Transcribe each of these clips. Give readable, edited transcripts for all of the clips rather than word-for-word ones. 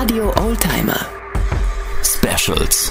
Radio Oldtimer Specials.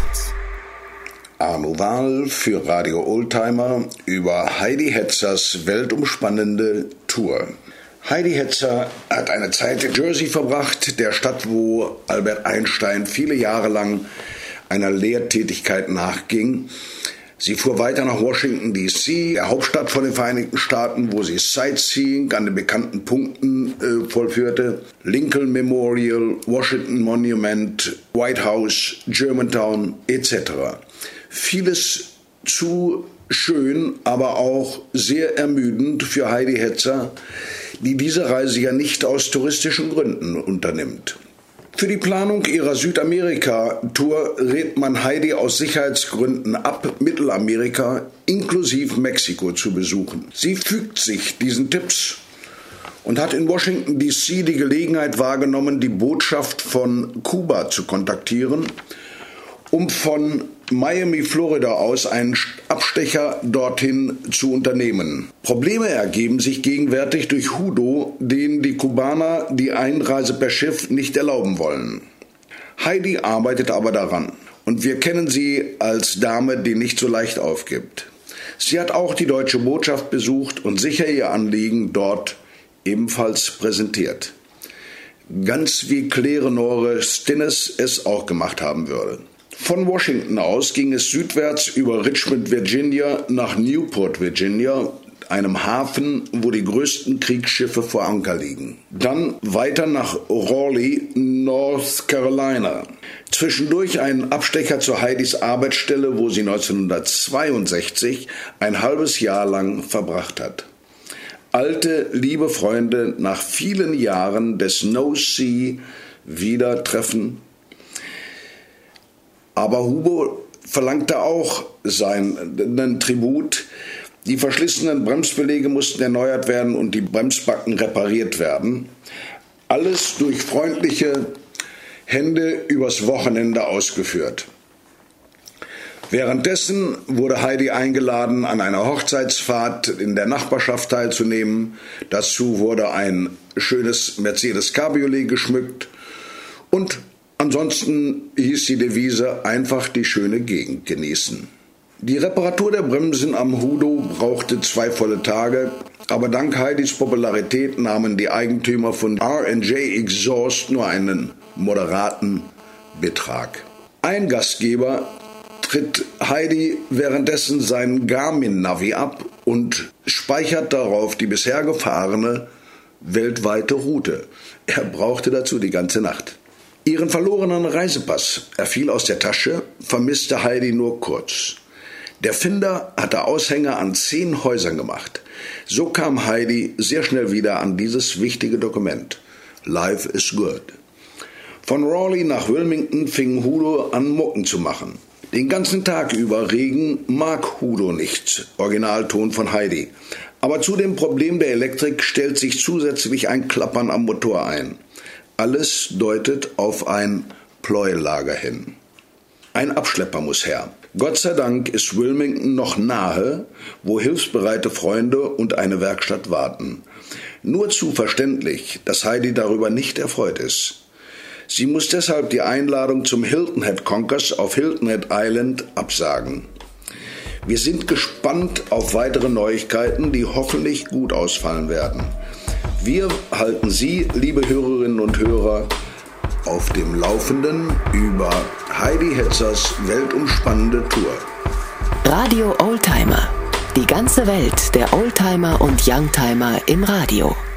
Arno Wahl für Radio Oldtimer über Heidi Hetzers weltumspannende Tour. Heidi Hetzer hat eine Zeit in Jersey verbracht, der Stadt, wo Albert Einstein viele Jahre lang einer Lehrtätigkeit nachging. Sie fuhr weiter nach Washington, D.C., der Hauptstadt von den Vereinigten Staaten, wo sie Sightseeing an den bekannten Punkten vollführte. Lincoln Memorial, Washington Monument, White House, Germantown etc. Vieles zu schön, aber auch sehr ermüdend für Heidi Hetzer, die diese Reise ja nicht aus touristischen Gründen unternimmt. Für die Planung ihrer Südamerika-Tour rät man Heidi aus Sicherheitsgründen ab, Mittelamerika inklusive Mexiko zu besuchen. Sie fügt sich diesen Tipps und hat in Washington, D.C. die Gelegenheit wahrgenommen, die Botschaft von Kuba zu kontaktieren, um von Miami, Florida aus einen Abstecher dorthin zu unternehmen. Probleme ergeben sich gegenwärtig durch Hudo, denen die Kubaner die Einreise per Schiff nicht erlauben wollen. Heidi arbeitet aber daran und wir kennen sie als Dame, die nicht so leicht aufgibt. Sie hat auch die deutsche Botschaft besucht und sicher ihr Anliegen dort ebenfalls präsentiert. Ganz wie Claire Stinnes es auch gemacht haben würde. Von Washington aus ging es südwärts über Richmond, Virginia nach Newport, Virginia, einem Hafen, wo die größten Kriegsschiffe vor Anker liegen. Dann weiter nach Raleigh, North Carolina. Zwischendurch ein Abstecher zu Heidis Arbeitsstelle, wo sie 1962 ein halbes Jahr lang verbracht hat. Alte, liebe Freunde nach vielen Jahren des No-See wieder treffen. Aber Hugo verlangte auch seinen Tribut. Die verschlissenen Bremsbeläge mussten erneuert werden und die Bremsbacken repariert werden. Alles durch freundliche Hände übers Wochenende ausgeführt. Währenddessen wurde Heidi eingeladen, an einer Hochzeitsfahrt in der Nachbarschaft teilzunehmen. Dazu wurde ein schönes Mercedes Cabriolet geschmückt und ansonsten hieß die Devise einfach die schöne Gegend genießen. Die Reparatur der Bremsen am Hudo brauchte 2 volle Tage, aber dank Heidis Popularität nahmen die Eigentümer von R&J Exhaust nur einen moderaten Betrag. Ein Gastgeber tritt Heidi währenddessen seinen Garmin-Navi ab und speichert darauf die bisher gefahrene weltweite Route. Er brauchte dazu die ganze Nacht. Ihren verlorenen Reisepass, er fiel aus der Tasche, vermisste Heidi nur kurz. Der Finder hatte Aushänge an 10 Häusern gemacht. So kam Heidi sehr schnell wieder an dieses wichtige Dokument. Life is good. Von Raleigh nach Wilmington fing Hudo an, Mucken zu machen. Den ganzen Tag über Regen mag Hudo nicht, Originalton von Heidi. Aber zu dem Problem der Elektrik stellt sich zusätzlich ein Klappern am Motor ein. Alles deutet auf ein Pleuelager hin. Ein Abschlepper muss her. Gott sei Dank ist Wilmington noch nahe, wo hilfsbereite Freunde und eine Werkstatt warten. Nur zu verständlich, dass Heidi darüber nicht erfreut ist. Sie muss deshalb die Einladung zum Hilton Head Concourse auf Hilton Head Island absagen. Wir sind gespannt auf weitere Neuigkeiten, die hoffentlich gut ausfallen werden. Wir halten Sie, liebe Hörerinnen und Hörer, auf dem Laufenden über Heidi Hetzers weltumspannende Tour. Radio Oldtimer. Die ganze Welt der Oldtimer und Youngtimer im Radio.